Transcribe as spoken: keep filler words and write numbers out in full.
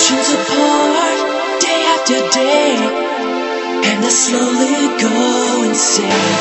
Oceans apart, day after day, and I slowly go insane.